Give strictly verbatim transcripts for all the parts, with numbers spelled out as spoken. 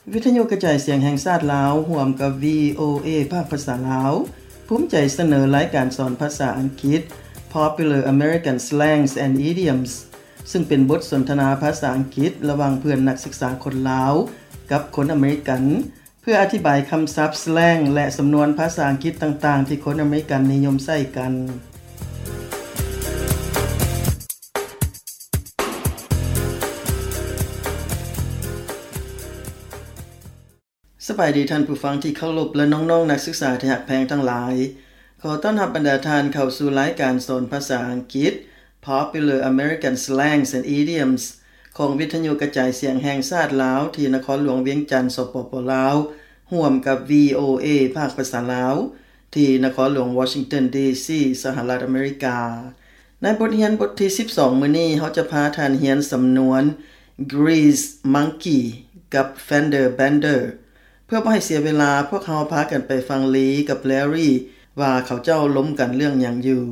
วิทยุกระจายเสียงแห่งชาติลาวร่วมกับ วี โอ เอ ภาคภาษาลาวภูมิใจเสนอรายการสอนภาษาอังกฤษ Popular American Slangs and Idioms ซึ่งเป็นบทสนทนาภาษาอังกฤษระหว่างเพื่อนนักศึกษาคนลาวกับคนอเมริกันเพื่ออธิบายคำศัพท์ slang และสำนวนภาษาอังกฤษต่างๆที่คนอเมริกันนิยมใช้กันสบายดีท่านผู้ฟังที่เคารพและน้องๆนักศึกษาที่รักแพงทั้งหลายขอต้อนรับบรรดาท่านเข้าสู่รายการสอนภาษาอังกฤษ Popular American Slangs and Idioms ของวิทยุกระจายเสียงแห่งชาติลาวที่นครหลวงเวียงจันทน์สปป.ลาวร่วมกับ วี โอ เอ ภาคภาษาลาวที่นครหลวงวอชิงตัน ดี ซี สหรัฐอเมริกาในบทเรียนบทที่สิบสองมื้อนี้เฮาจะพาท่านเรียนสำนวน Grease Monkey กับ Fender Benderเพื่อบ่ให้เสียเวลาพวกเราพากันไปฟังลีกับแลรี่ว่าเขาเจ้าล้มกันเรื่องหยังอยู่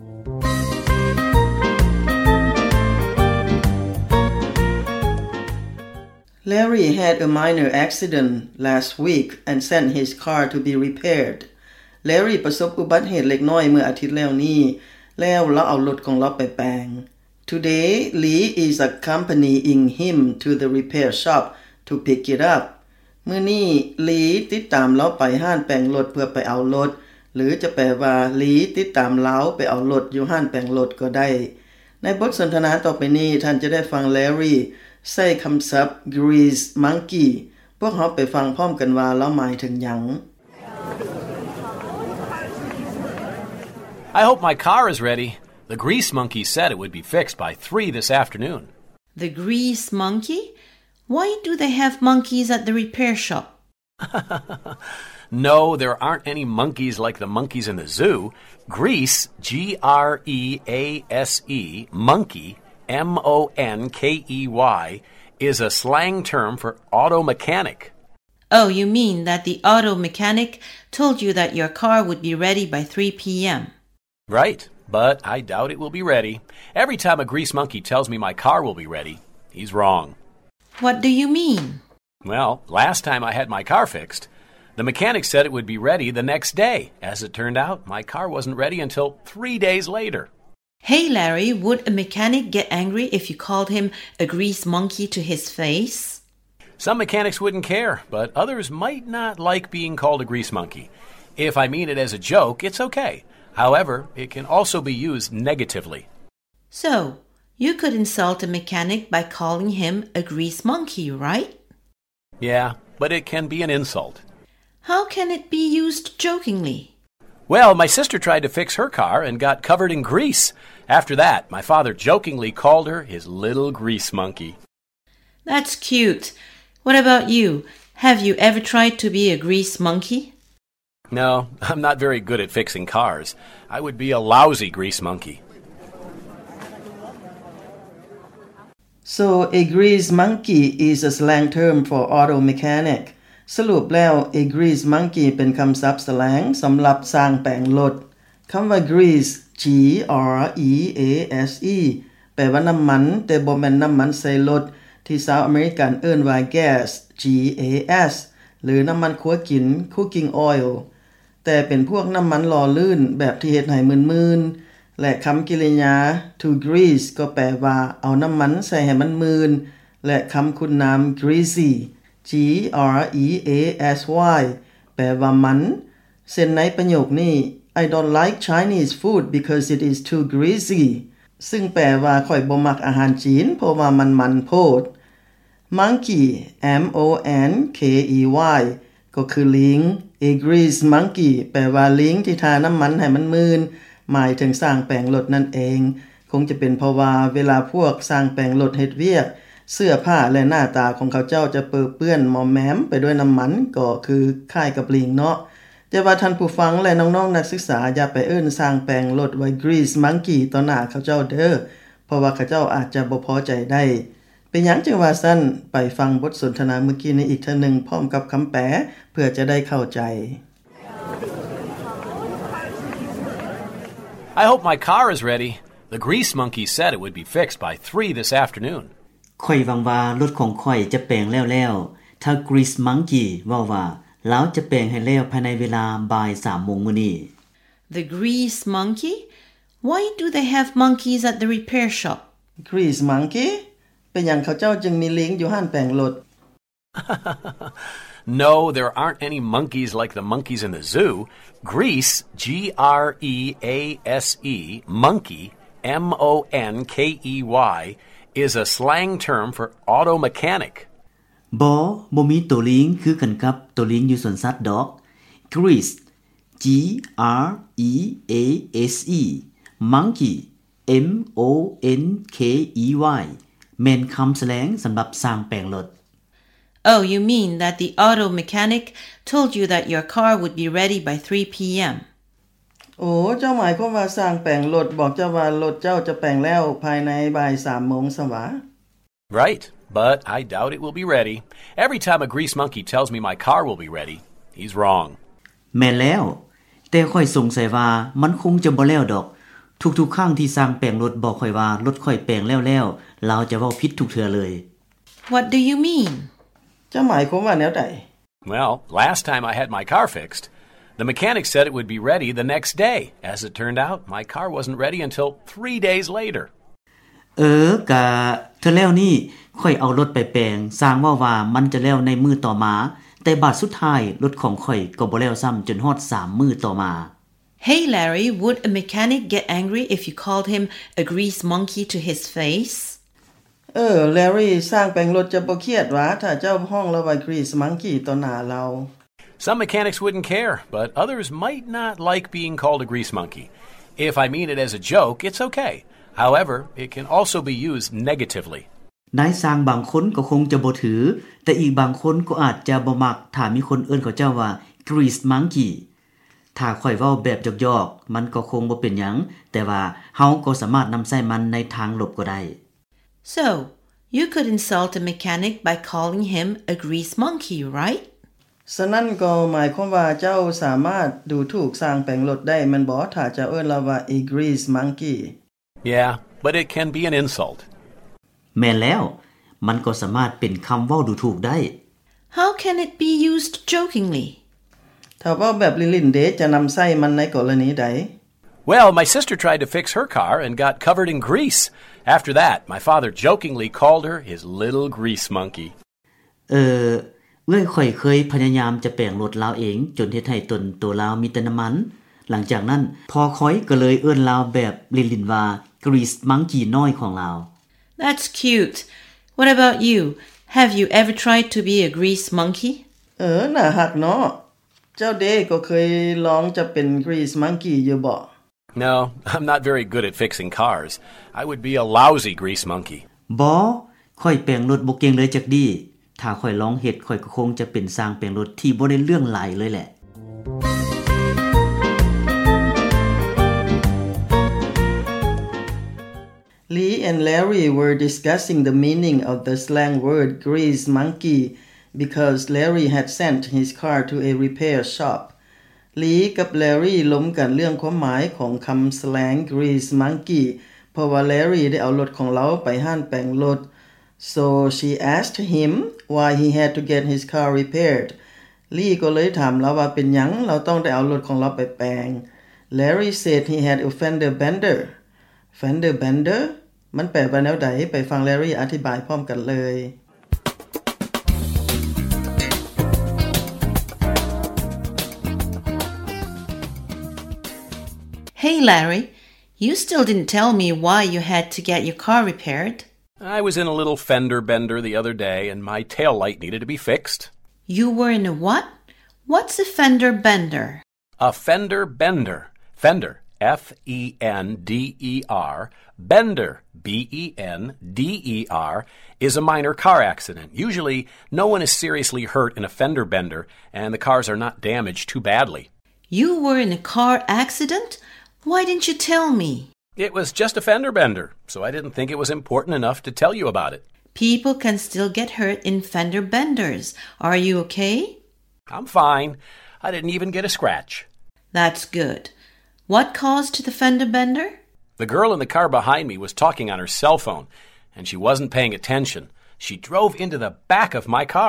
Larry had a minor accident last week and sent his car to be repaired. Larry ประสบอุบัติเหตุเล็กน้อยเมื่ออาทิตย์แล้วนี้แล้วเราเอารถของเราไปแปลง Today, Lee is accompanying him to the repair shop to pick it up.มื้อนี้ลีติดตามเราไปห้านแปลงรถเพื่อไปเอารถหรือจะแปลว่าลีติดตามเราไปเอารถอยู่ห้านแปลงรถก็ได้ในบทสนทนาต่อไปนี้ท่านจะได้ฟังแลรี่ใช้คำศัพท์ Grease Monkey พวกเราไปฟังพร้อมกันว่าเราหมายถึงหยัง I hope my car is ready. The grease monkey said it would be fixed by three this afternoon. The grease monkey?Why do they have monkeys at the repair shop? No, there aren't any monkeys like the monkeys in the zoo. Grease, G R E A S E, monkey, M O N K E Y, is a slang term for auto mechanic. Oh, you mean that the auto mechanic told you that your car would be ready by three p.m. Right, but I doubt it will be ready. Every time a grease monkey tells me my car will be ready, he's wrong.What do you mean? Well, last time I had my car fixed, the mechanic said it would be ready the next day. As it turned out, my car wasn't ready until three days later. Hey, Larry, would a mechanic get angry if you called him a grease monkey to his face? Some mechanics wouldn't care, but others might not like being called a grease monkey. If I mean it as a joke, it's okay. However, it can also be used negatively. So,You could insult a mechanic by calling him a grease monkey, right? Yeah, but it can be an insult. How can it be used jokingly? Well, my sister tried to fix her car and got covered in grease. After that, my father jokingly called her his little grease monkey. That's cute. What about you? Have you ever tried to be a grease monkey? No, I'm not very good at fixing cars. I would be a lousy grease monkey.So, a grease monkey is a slang term for auto mechanic. สรุปแล้ว a grease monkey เป็นคำศัพท์ slang สำหรับสร้างแปลงรถคำว่า grease G R E A S E แปลว่าน้ำมันแต่บ่แม่นน้ำมันใส่รถที่ชาวอเมริกันเอิ้นว่า gas G A S หรือน้ำมันคั่วกิน cooking oil แต่เป็นพวกน้ำมันหล่อลื่นแบบที่เฮ็ดให้มึนๆและคำกริยา to grease ก็แปลว่าเอาน้ำมันใส่ให้มันมืนและคำคุณนาม greasy G R E A S Y แปลว่ามันเส้นในประโยคนี้ I don't like Chinese food because it is too greasy ซึ่งแปลว่าข้อยบ่มักอาหารจีนเพราะว่ามันมันโพด Monkey M O N K E Y ก็คือลิง A grease monkey แปลว่าลิงที่ทาน้ำมันให้มันมืนหมายถึงสร้างแปลงรถนั่นเองคงจะเป็นเพราะว่าเวลาพวกสร้างแปลงรถเฮ็ดเวียกเสื้อผ้าและหน้าตาของเขาเจ้าจะเปื้อนเปื้อนมอมแม้มไปด้วยน้ำมันก็คือคล้ายกับลิงเนาะแต่ว่าท่านผู้ฟังและน้องๆนักศึกษาอย่าไปเอิ้นสร้างแปลงรถไว้ grease monkey ต่อหน้าเขาเจ้าเด้อเพราะว่าเขาเจ้าอาจจะบ่พอใจได้เป็นหยังจังว่าซั่นไปฟังบทสนทนาเมื่อกี้นี้อีกเทื่อนึงพร้อมกับคำแปลเพื่อจะได้เข้าใจ I hope my car is ready. The grease monkey said it would be fixed by three this afternoon. ข้อยหวังว่ารถของข้อยจะแปลงแล้วๆถ้า Grease Monkey ว่าว่าแล้วจะแปลงให้แล้วภายในเวลาบ่ายสามโมงมื้อนี้ The Grease Monkey? Why do they have monkeys at the repair shop? Grease Monkey เป็นหยังเขาเจ้าจึงมีลิงอยู่ห้านแปลงรถ No, there aren't any monkeys like the monkeys in the zoo. Grease, G R E A S E, monkey, M O N K E Y, is a slang term for auto mechanic. บ่บ่มีตัวลิงคือกันกับตัวลิงอยู่สวนสัตว์ดอก Grease, G R E A S E, monkey, M O N K E Y แม่นคำแสลงสำหรับสร้างแปลงรถ Oh, you mean that the auto mechanic told you that your car would be ready by three p.m. โอ้เจ้าหมายความว่าสร้างแปลงรถบอกเจ้าว่ารถเจ้าจะแปลงแล้วภายในบ่ายสามโมงซะวะ Right, but I doubt it will be ready. Every time a grease monkey tells me my car will be ready, he's wrong. แม่นแล้วแต่ค่อยสงสัยว่ามันคงจะบ่แล้วดอกทุกๆครั้งที่สร้างแปลงรถบอกค่อยว่ารถค่อยแปลงแล้วๆเราจะเว้าผิดทุกเทื่อเลย What do you mean? เจ้าหมายความว่าแนวใด Well, last time I had my car fixed, the mechanic said it would be ready the next day. As it turned out, my car wasn't ready until three days later. เออกะเทื่อแล้วนี่ค่อยเอารถไปแปลงสร้างว่าว่ามันจะแล้วในมื้อต่อมาแต่บาดสุดท้ายรถของค่อยก็บ่แล้วซ้ำจนฮอดสามมื้อต่อมา Hey Larry, would a mechanic get angry if you called him a grease monkey to his face? เออ Larry สร้างแปลงรถจะบ่เครียดวะถ้าเจ้าห้องแล้วว่า Grease Monkey ต่อหน้าเรา Some mechanics wouldn't care, but others might not like being called a grease monkey. If I mean it as a joke, it's okay. However, it can also be used negatively. นายสร้างบางคนก็คงจะบ่ถือแต่อีกบางคนก็อาจจะบ่มักถ้ามีคนเอิ้นเขาเจ้าว่า Grease Monkey ถ้าค่อยเว้าแบบหยอกๆมันก็คงบ่เป็นหยังแต่ว่าเฮาก็สามารถนำใช้มันในทางลบก็ได้ So, you could insult a mechanic by calling him a grease monkey, right? ฉะนั้นก็หมายความว่าเจ้าสามารถดูถูกสร้างแปลงรถได้แม่นบ่ถ้าเจ้าเอิ้นเราว่า a grease monkey Yeah, but it can be an insult. แม่นแล้วมันก็สามารถเป็นคำเว้าดูถูกได้ How can it be used jokingly? ถ้าเว้าแบบลิ่นๆเดะจะนำใช้มันในกรณีใด Well, my sister tried to fix her car and got covered in grease. After that, my father jokingly called her his little grease monkey. เออเอ้ยค่อยเคยพยายามจะแปลงรถลาวเองจนเฮ็ดให้ตนตัวลาวมีแต่น้ำมันหลังจากนั้นพอค่อยก็เลยเอิ้นลาวแบบลิ่นๆว่า grease monkey น้อยของลาว That's cute. What about you? Have you ever tried to be a grease monkey? เออน่าฮักเนาะเจ้าเดก็เคยลองจะเป็น Grease Monkey อยู่บ่ No, I'm not very good at fixing cars. I would be a lousy grease monkey. บ่ค่อยแปลงรถบ่เก่งเลยจักดีถ้าค่อยลองเฮ็ดค่อยก็คงจะเป็นสร้างแปลงรถที่บ่ได้เรื่องหลายเลยแหละ Lee and Larry were discussing the meaning of the slang word grease monkey because Larry had sent his car to a repair shop. Lee กับ Larry ล้มกันเรื่องความหมายของคำ slang grease monkey เพราะว่า Larry ได้เอารถของเราไปห้านแปลงรถ So she asked him why he had to get his car repaired. Lee ก็เลยถามเราว่าเป็นหยังเราต้องได้เอารถของเราไปแปลง Larry said he had a fender bender. Fender bender มันแปลว่าแนวใดไปฟัง Larry อธิบายพร้อมกันเลย Hey Larry, you still didn't tell me why you had to get your car repaired. I was in a little fender bender the other day and my tail light needed to be fixed. You were in a what? What's a fender bender? A fender bender. Fender, F E N D E R. Bender, B E N D E R, is a minor car accident. Usually, no one is seriously hurt in a fender bender, and the cars are not damaged too badly. You were in a car accident? Why didn't you tell me? It was just a fender bender, so I didn't think it was important enough to tell you about it. People can still get hurt in fender benders. Are you okay? I'm fine. I didn't even get a scratch. That's good. What caused the fender bender? The girl in the car behind me was talking on her cell phone, and she wasn't paying attention. She drove into the back of my car.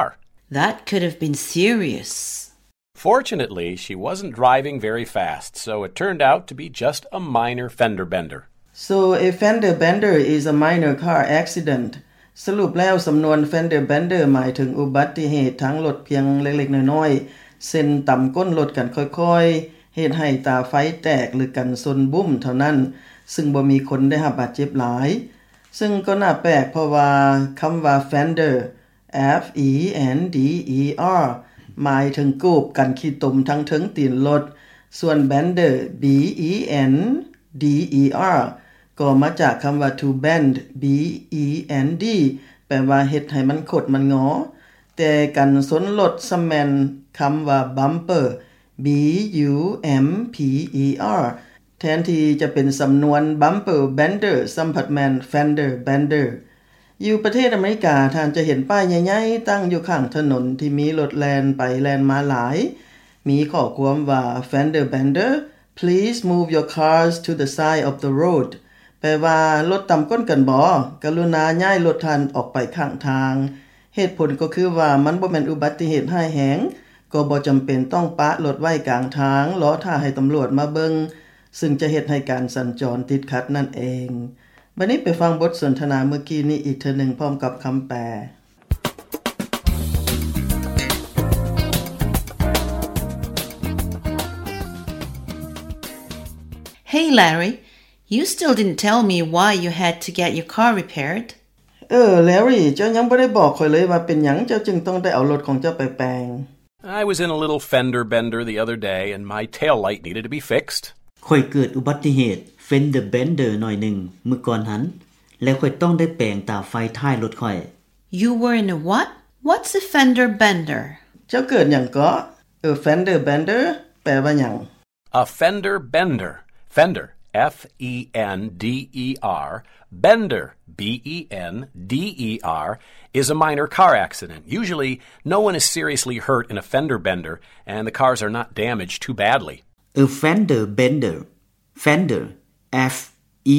That could have been serious. Fortunately, she wasn't driving very fast, so it turned out to be just a minor fender bender. So a fender bender is a minor car accident สรุปแล้วสำนวน fender bender หมายถึงอุบัติเหตุทางรถเพียงเล็กๆน้อยๆเส้นต่ำก้นรถกันค่อยๆเหตุให้ตาไฟแตกหรือกันชนบุ้มเท่านั้นซึ่งบ่มีคนได้รับบาดเจ็บหลายซึ่งก็น่าแปลกเพราะว่าคำว่า fender F E N D E R หมายถึงกูบกันขี้ตมทั้งเทิงตีนรถส่วน bender B E N D E R ก็มาจากคำว่า to bend B E N D แปลว่าเฮ็ดให้มันขดมันงอแต่กันสนรถสแมนคำว่า bumper B U M P E R แทนที่จะเป็นสำนวน bumper bender สัมผัสแมน fender bender อยู่ประเทศอเมริกาท่านจะเห็นป้ายใหญ่ๆตั้งอยู่ข้างถนนที่มีรถแล่นไปแล่นมาหลายมีข้อความว่า fender bender please move your cars to the side of the road แปลว่ารถต่ำก้นกันบ่กรุณาย้ายรถท่านออกไปข้างทางเหตุผลก็คือว่ามันบ่แม่นอุบัติเหตุร้ายแรงก็บ่จำเป็นต้องปะรถไว้กลางทางรอท่าให้ตำรวจมาเบิ่งซึ่งจะเฮ็ดให้การสัญจรติดขัดนั่นเองบัดนี้ไปฟังบทสนทนาเมื่อกี้นี้อีกเทื่อนึงพร้อมกับคำแปล Hey Larry, you still didn't tell me why you had to get your car repaired. เออ Larry เจ้ายังบ่ได้บอกข้อยเลยว่าเป็นหยังเจ้าจึงต้องได้เอารถของเจ้าไปแปลง I was in a little fender bender the other day and my tail light needed to be fixed. ค่อยเกิดอุบัติเหตุ fender bender หน่อยหนึ่งเมื่อก่อนหันแล้วค่อยต้องได้แปลงตาไฟท้ายรถค่อย You were in a what? What's a fender bender? เจ้าเกิดหยังก็เออ fender bender แปลว่าหยัง A fender bender. Fender, F E N D E R. Bender, B E N D E R, is a minor car accident. Usually, no one is seriously hurt in a fender bender, and the cars are not damaged too badly. A fender bender. Fender, F E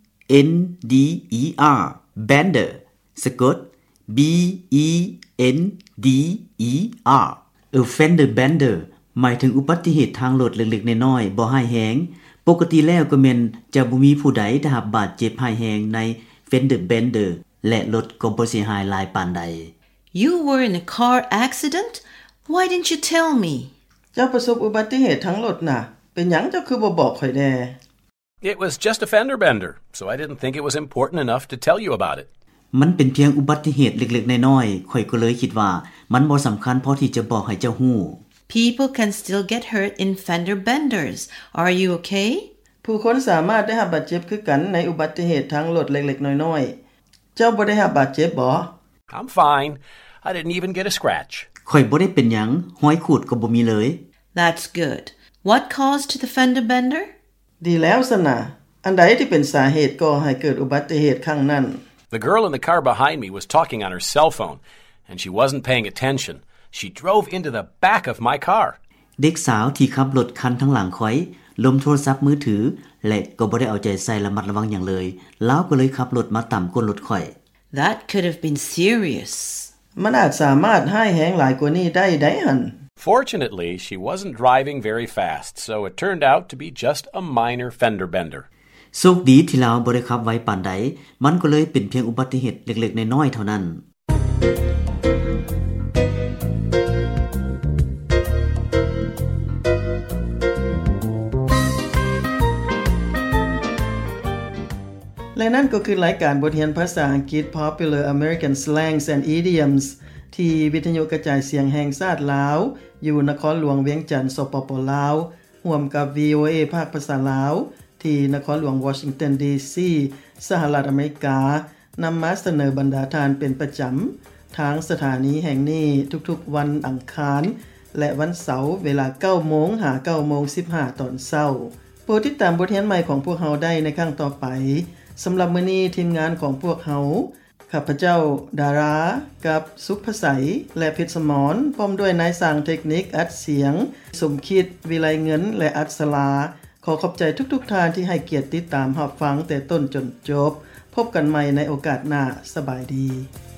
N D E R. Bender, สะกด B E N D E R. A fender bender หมายถึงอุบัติเหตุทางรถเล็กๆน้อยๆบ่ร้ายแรงปกติแล้วก็แม่นจะบ่มีผู้ใดได้รับบาดเจ็บร้ายแรงใน fender bender และรถก็บ่เสียหายหลายปานใด You were in a car accident? Why didn't you tell me? เจ้าประสบอุบัติเหตุทางรถน่ะเป็นหยังเจ้าคือบ่บอกข้อยแน่ It was just a fender bender, so I didn't think it was important enough to tell you about it. มันเป็นเพียงอุบัติเหตุเล็กๆน้อยๆข้อยก็เลยคิดว่ามันบ่สำคัญพอที่จะบอกให้เจ้าฮู้ People can still get hurt in fender benders. Are you okay? ผู้คนสามารถได้รับบาดเจ็บคือกันในอุบัติเหตุทางรถเล็กๆน้อยๆเจ้าบ่ได้รับบาดเจ็บบ่ I'm fine. I didn't even get a scratch. ข้อยบ่ได้เป็นหยังห้อยขูดก็บ่มีเลย That's good. What caused the fender bender? ดีแล้วซะนะอันใดที่เป็นสาเหตุก่อให้เกิดอุบัติเหตุครั้งนั้น The girl in the car behind me was talking on her cell phone, and she wasn't paying attention.She drove into the back of my car. เด็กสาวที่ขับรถคันทั้งหลังข้อยล้มโทรศัพท์มือถือและก็บ่ได้เอาใจใส่ระมัดระวังอย่างเลยแล้วก็เลยขับรถมาต่ำก้นรถข้อย That could have been serious. มันอาจสามารถร้ายแรงหลายกว่านี้ได้ได้หั่น Fortunately, she wasn't driving very fast, so it turned out to be just a minor fender bender. โชคดีที่เราบ่ได้ขับไวปานใดมันก็เลยเป็นเพียงอุบัติเหตุเล็กๆน้อยๆเท่านั้นและนั่นก็คือรายการบทเรียนภาษาอังกฤษ Popular American Slangs and Idioms ที่วิทยุกระจายเสียงแห่งชาติลาวอยู่นครหลวงเวียงจันทน์สปป.ลาวร่วมกับ วี โอ เอ ภาคภาษาลาวที่นครหลวงวอชิงตันดีซีสหรัฐอเมริกานำมาเสนอบรรดาทานเป็นประจำทางสถานีแห่งนี้ทุกๆวันอังคารและวันเสาร์เวลา เก้าโมง หา เก้าโมงสิบห้า ตอนเช้าโปรดติดตามบทเรียนใหม่ของพวกเราได้ในครั้งต่อไปสำหรับมื้อนี้ทีมงานของพวกเฮาข้าพเจ้าดารากับสุขภไสและเพชรสมรพร้อมด้วยนายสร้างเทคนิคอัดเสียงสมคิดวิไลเงินและอัศลาขอขอบใจทุกๆท่านที่ให้เกียรติติดตามรับฟังแต่ต้นจนจบพบกันใหม่ในโอกาสหน้าสบายดี